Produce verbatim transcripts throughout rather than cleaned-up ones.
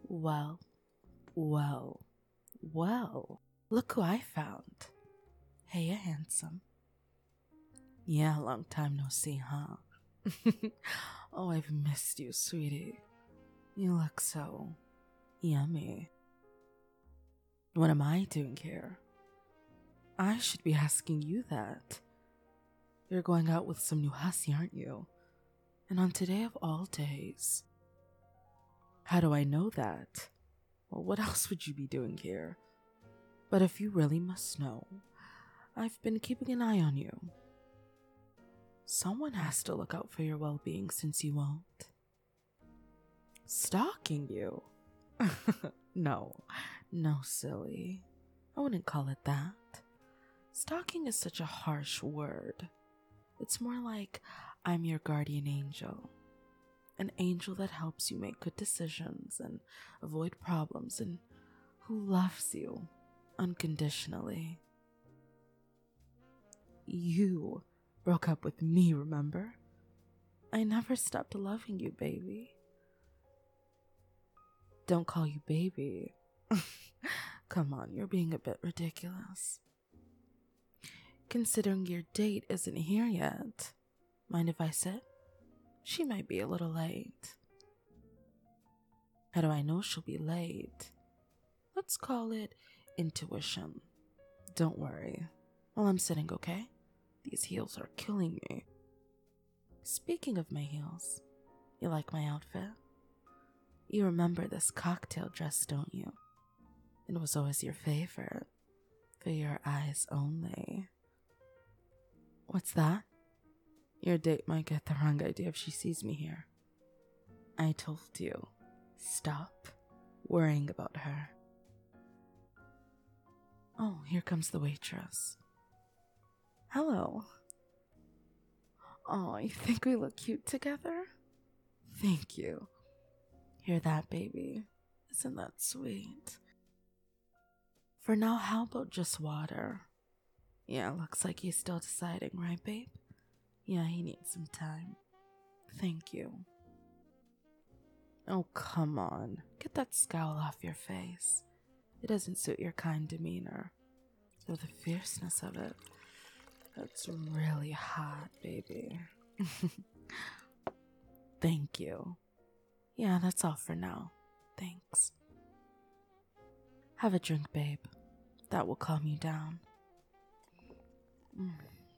Well, well, well. Look who I found. Hey, you handsome. Yeah, long time no see, huh? Oh, I've missed you, sweetie. You look so yummy. What am I doing here? I should be asking you that. You're going out with some new hussy, aren't you? And on today of all days. How do I know that? Well, what else would you be doing here? But if you really must know, I've been keeping an eye on you. Someone has to look out for your well-being since you won't. Stalking you? No, no, silly. I wouldn't call it that. Stalking is such a harsh word. It's more like I'm your guardian angel. An angel that helps you make good decisions and avoid problems and who loves you unconditionally. You broke up with me, remember? I never stopped loving you, baby. Don't call you baby. Come on, you're being a bit ridiculous. Considering your date isn't here yet. Mind if I sit? She might be a little late. How do I know she'll be late? Let's call it intuition. Don't worry. While I'm sitting, okay? These heels are killing me. Speaking of my heels, you like my outfit? You remember this cocktail dress, don't you? It was always your favorite. For your eyes only. What's that? Your date might get the wrong idea if she sees me here. I told you, stop worrying about her. Oh, here comes the waitress. Hello. Oh, you think we look cute together? Thank you. Hear that, baby? Isn't that sweet? For now, how about just water? Yeah, looks like he's still deciding, right, babe? Yeah, he needs some time. Thank you. Oh, come on. Get that scowl off your face. It doesn't suit your kind demeanor. Or the fierceness of it. That's really hot, baby. Thank you. Yeah, that's all for now. Thanks. Have a drink, babe. That will calm you down. Mm.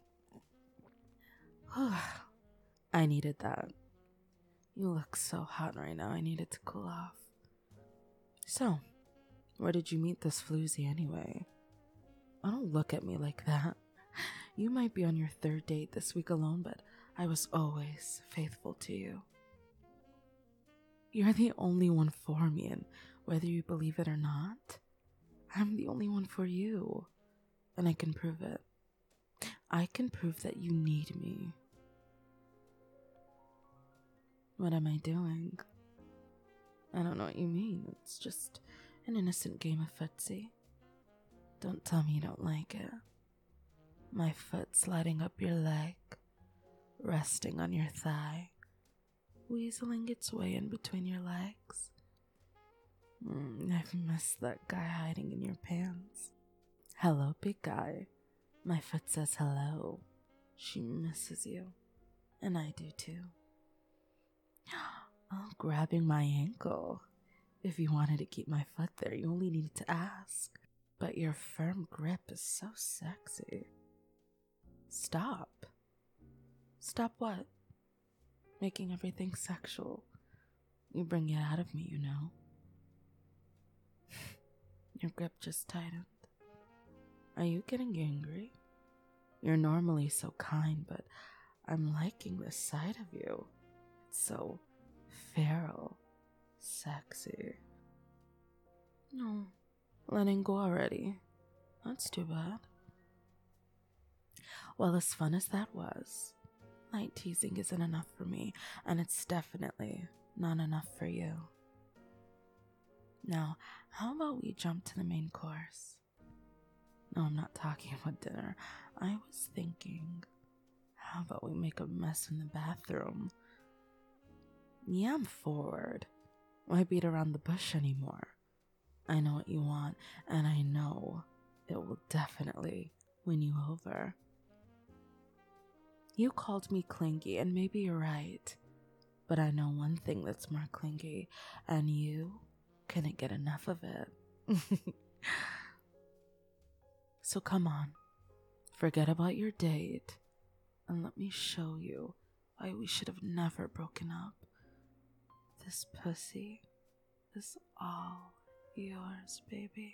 I needed that. You look so hot right now. I needed to cool off. So, where did you meet this floozy anyway? Oh, don't look at me like that. You might be on your third date this week alone, but I was always faithful to you. You're the only one for me, and whether you believe it or not, I'm the only one for you. And I can prove it. I can prove that you need me. What am I doing? I don't know what you mean. It's just an innocent game of footsie. Don't tell me you don't like it. My foot sliding up your leg, resting on your thigh, weaseling its way in between your legs. Mm, I've missed that guy hiding in your pants. Hello, big guy. My foot says hello. She misses you. And I do too. Oh, grabbing my ankle. If you wanted to keep my foot there, you only needed to ask. But your firm grip is so sexy. Stop. Stop what? Making everything sexual. You bring it out of me, you know. Your grip just tightened. Are you getting angry? You're normally so kind, but I'm liking this side of you. It's so feral, sexy. No, letting go already. That's too bad. Well, as fun as that was, light teasing isn't enough for me, and it's definitely not enough for you. Now, how about we jump to the main course? No, I'm not talking about dinner. I was thinking, how about we make a mess in the bathroom? Yeah, I'm forward. Why beat around the bush anymore? I know what you want, and I know it will definitely win you over. You called me clingy, and maybe you're right. But I know one thing that's more clingy, and you couldn't get enough of it. So come on, forget about your date, and let me show you why we should have never broken up. This pussy is all yours, baby.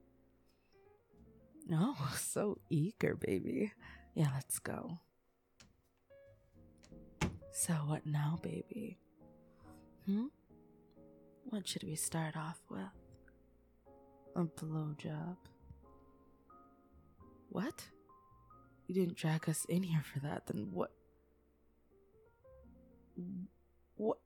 Oh, so eager, baby. Yeah, let's go. So what now, baby? Hmm? What should we start off with? A blowjob. What? You didn't drag us in here for that, then what? What?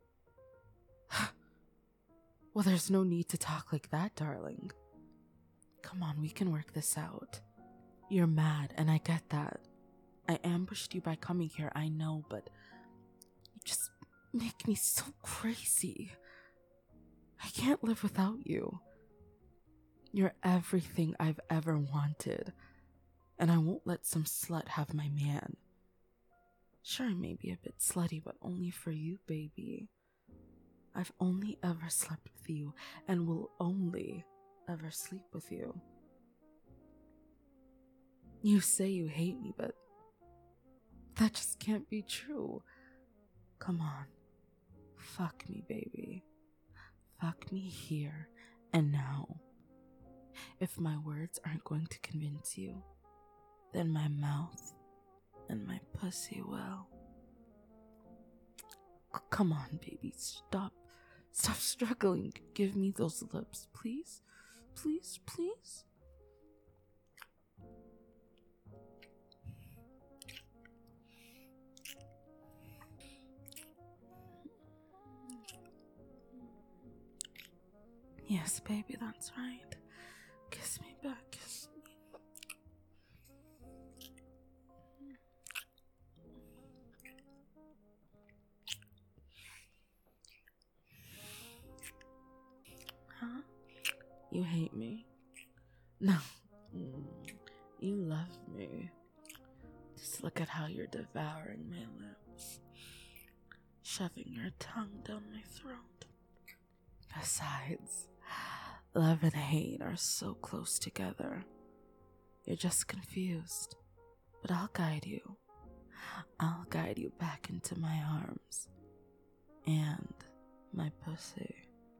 Well, there's no need to talk like that, darling. Come on, we can work this out. You're mad, and I get that. I ambushed you by coming here, I know, but you just make me so crazy. I can't live without you. You're everything I've ever wanted, and I won't let some slut have my man. Sure, I may be a bit slutty, but only for you, baby. I've only ever slept with you, and will only ever sleep with you. You say you hate me, but that just can't be true. Come on, fuck me, baby. Fuck me here and now. If my words aren't going to convince you, then my mouth and my pussy will. C- come on, baby, stop. Stop struggling. Give me those lips, please. Please, please. Yes, baby, that's right. Kiss me back, kiss me. Huh? You hate me? No. Mm, you love me. Just look at how you're devouring my lips, shoving your tongue down my throat. Besides, love and hate are so close together. You're just confused, but I'll guide you. I'll guide you back into my arms and my pussy.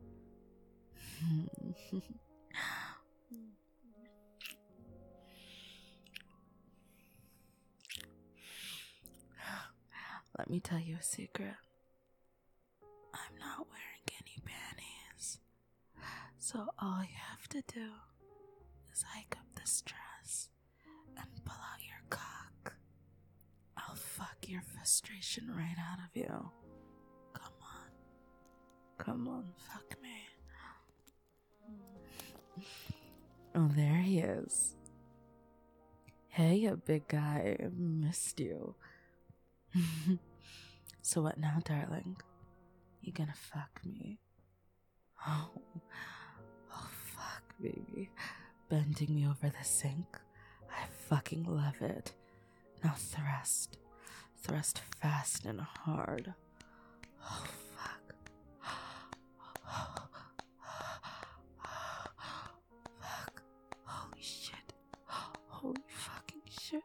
Let me tell you a secret. I'm not wearing any panties. So all you have to do is hike up this dress and pull out your cock. I'll fuck your frustration right out of you. Come on. Come on, fuck me. Oh, there he is. Hey, you big guy. I missed you. So what now, darling? You gonna fuck me? Oh, oh fuck, baby. Bending me over the sink. I fucking love it. Now thrust. Thrust fast and hard. Oh, fuck. Fuck. Holy shit. Holy fucking shit.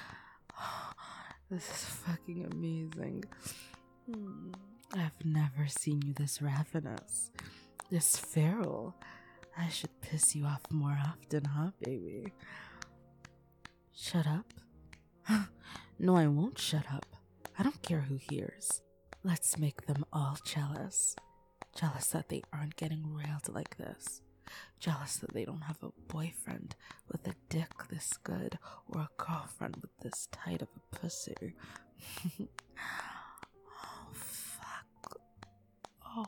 This is fucking amazing. Hmm. I've never seen you this ravenous. This feral. I should piss you off more often, huh, baby? Shut up? No, I won't shut up. I don't care who hears. Let's make them all jealous. Jealous that they aren't getting railed like this. Jealous that they don't have a boyfriend with a dick this good or a girlfriend with this tight of a pussy. Oh, fuck. Oh.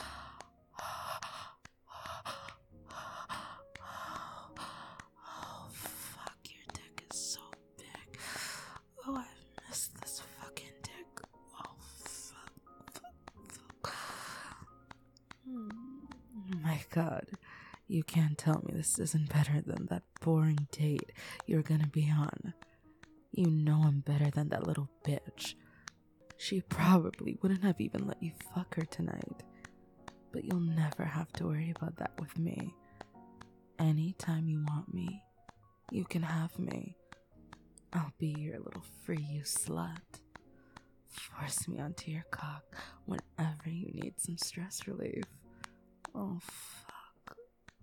Oh, fuck, your dick is so big. Oh, I've missed this fucking dick. Oh, fuck, fuck, fuck. Hmm. my god. You can't tell me this isn't better than that boring date you're gonna be on. You know I'm better than that little bitch. She probably wouldn't have even let you fuck her tonight. But you'll never have to worry about that with me. Anytime you want me, you can have me. I'll be your little free you slut. Force me onto your cock whenever you need some stress relief. Oh, fuck.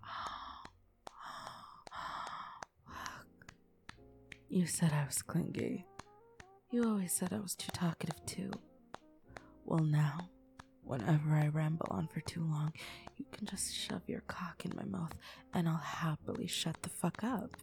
Fuck. You said I was clingy. You always said I was too talkative too. Well now, whenever I ramble on for too long, you can just shove your cock in my mouth and I'll happily shut the fuck up.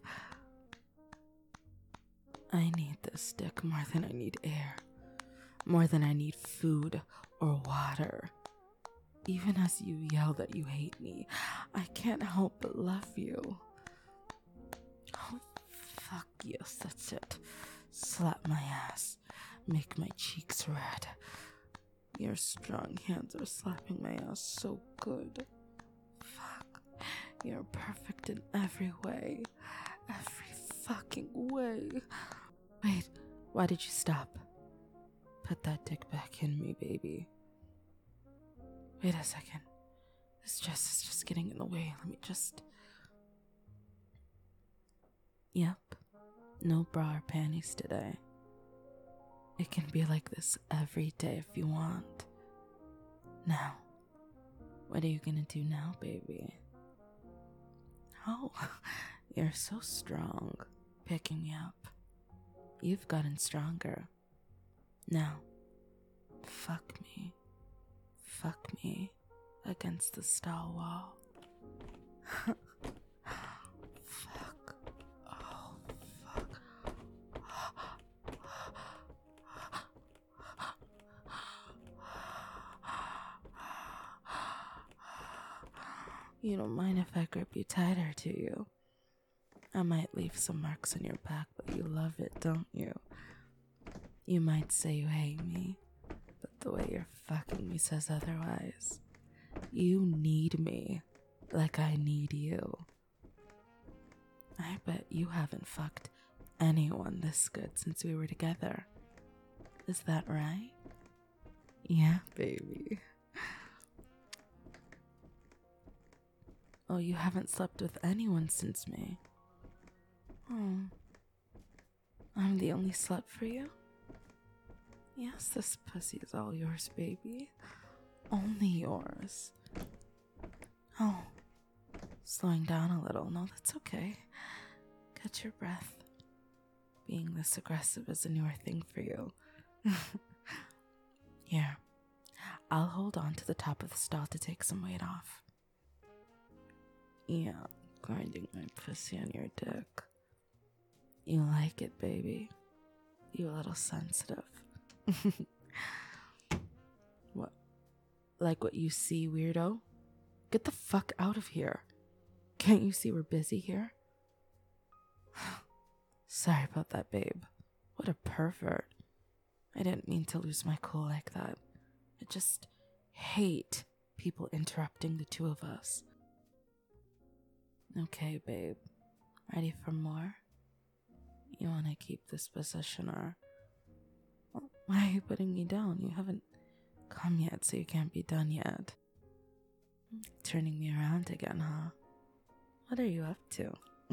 I need this dick more than I need air. More than I need food or water. Even as you yell that you hate me, I can't help but love you. Oh, fuck yes, that's it. Slap my ass. Make my cheeks red. Your strong hands are slapping my ass so good. Fuck. You're perfect in every way. Every fucking way. Wait, why did you stop? Put that dick back in me, baby. Wait a second. This dress is just getting in the way. Let me just... Yep. No bra or panties today. It can be like this every day if you want. Now, what are you gonna do now, baby? Oh, you're so strong, picking me up. You've gotten stronger. Now, fuck me. Fuck me against the stall wall. Fuck. Oh, fuck. You don't mind if I grip you tighter, do you? I might leave some marks on your back, but you love it, don't you? You might say you hate me, but the way you're fucking me says otherwise. You need me, like I need you. I bet you haven't fucked anyone this good since we were together. Is that right? Yeah, baby. Oh, you haven't slept with anyone since me. Oh, I'm the only slut for you? Yes, this pussy is all yours, baby. Only yours. Oh, slowing down a little. No, that's okay. Catch your breath. Being this aggressive is a newer thing for you. Here, I'll hold on to the top of the stall to take some weight off. Yeah, grinding my pussy on your dick. You like it, baby. You a little sensitive. What? Like what you see, weirdo? Get the fuck out of here. Can't you see we're busy here? Sorry about that, babe. What a pervert. I didn't mean to lose my cool like that. I just hate people interrupting the two of us. Okay, babe. Ready for more? You want to keep this position or... Why are you putting me down? You haven't come yet, so you can't be done yet. Turning me around again, huh? What are you up to?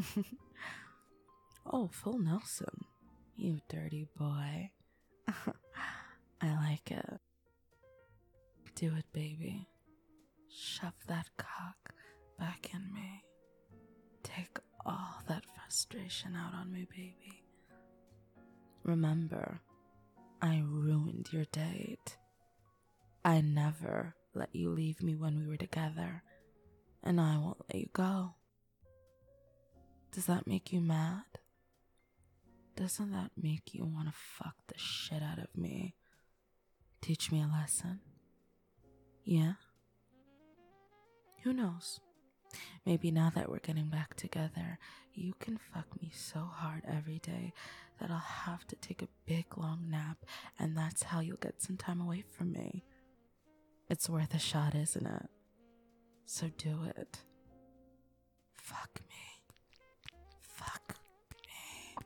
Oh, full Nelson. You dirty boy. I like it. Do it, baby. Shove that cock back in me. Take all that frustration out on me, baby. Remember, I ruined your date. I never let you leave me when we were together, and I won't let you go. Does that make you mad? Doesn't that make you want to fuck the shit out of me? Teach me a lesson? Yeah? Who knows? Maybe now that we're getting back together, you can fuck me so hard every day that I'll have to take a big long nap, and that's how you'll get some time away from me. It's worth a shot, isn't it? So do it. Fuck me. Fuck me.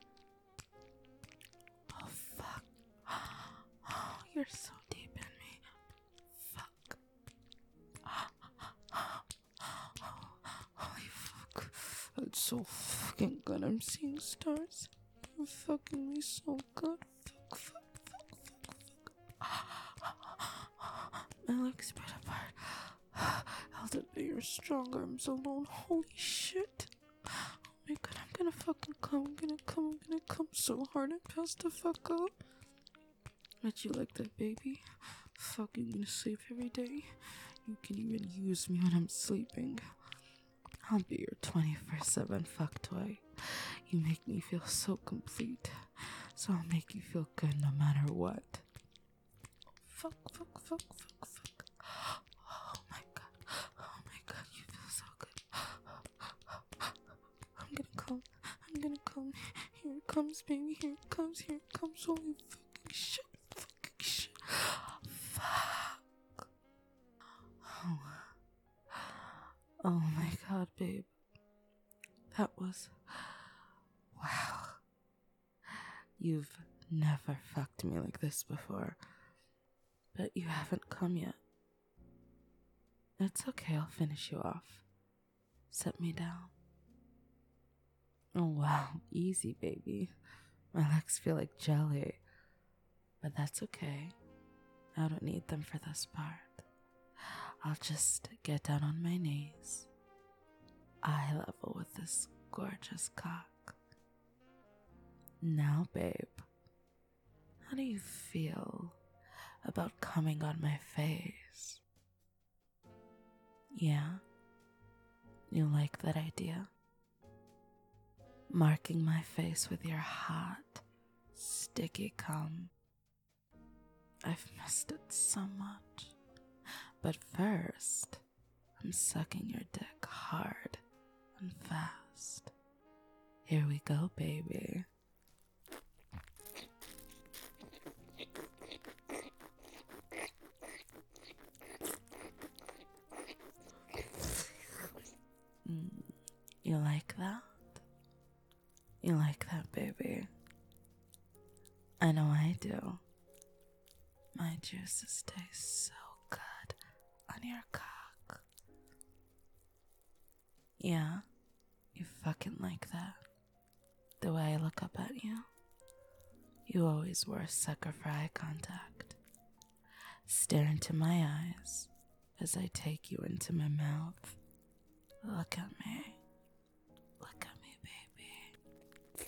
Oh, fuck. Oh, you're so deep in me. Fuck. Holy fuck. It's so fucking good. I'm seeing stars. You're fucking me so good. Fuck, fuck, fuck, fuck, fuck. My legs spread apart. Held it by your strong arms alone. Holy shit. Oh my god, I'm gonna fucking come. I'm gonna come. I'm gonna come so hard and pass the fuck out. Bet you like that, baby. Fucking gonna sleep every day. You can even use me when I'm sleeping. I'll be your twenty-four seven fuck toy. You make me feel so complete. So I'll make you feel good no matter what. Fuck, fuck, fuck, fuck, fuck. Oh my god. Oh my god, you feel so good. I'm gonna come. I'm gonna come. Here it comes, baby. Here it comes. Here it comes. Holy fucking shit. Fucking shit. Fuck. Oh. Oh my god, babe. That was... Wow. You've never fucked me like this before. But you haven't come yet. It's okay, I'll finish you off. Set me down. Oh wow, easy baby. My legs feel like jelly. But that's okay. I don't need them for this part. I'll just get down on my knees, eye level with this gorgeous cock. Now, babe, how do you feel about coming on my face? Yeah? You like that idea? Marking my face with your hot, sticky cum. I've missed it so much. But first, I'm sucking your dick hard and fast. Here we go, baby. Mm, you like that? You like that, baby? I know I do. My juices taste so good on your cock. Yeah, you fucking like that. The way I look up at you. You always were a sucker for eye contact. Stare into my eyes as I take you into my mouth. Look at me. Look at me, baby.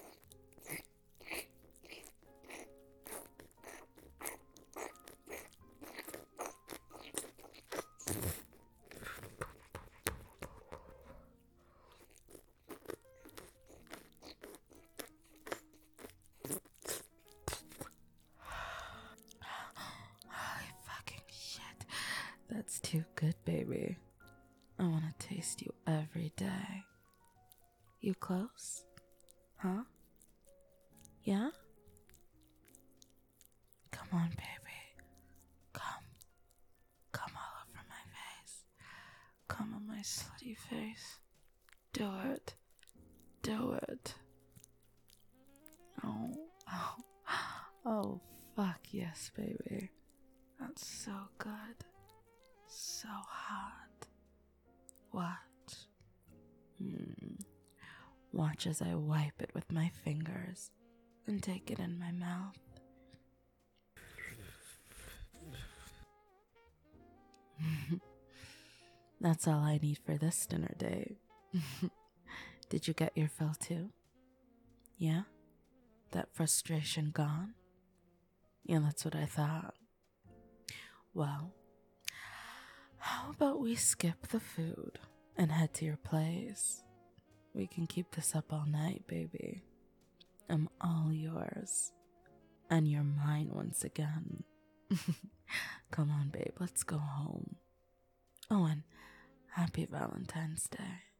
Holy fucking shit. That's too good, baby. I want to taste you every day. You close? Huh? Yeah? Come on, baby. Come. Come all over my face. Come on my slutty face. Do it. Do it. Oh. Oh. Oh, fuck yes, baby. That's so good. So hot. Watch. Mm. Watch as I wipe it with my fingers and take it in my mouth. That's all I need for this dinner date. Did you get your fill too? Yeah? That frustration gone? Yeah, that's what I thought. Well, how about we skip the food and head to your place? We can keep this up all night, baby. I'm all yours. And you're mine once again. Come on, babe, let's go home. Oh, and happy Valentine's Day.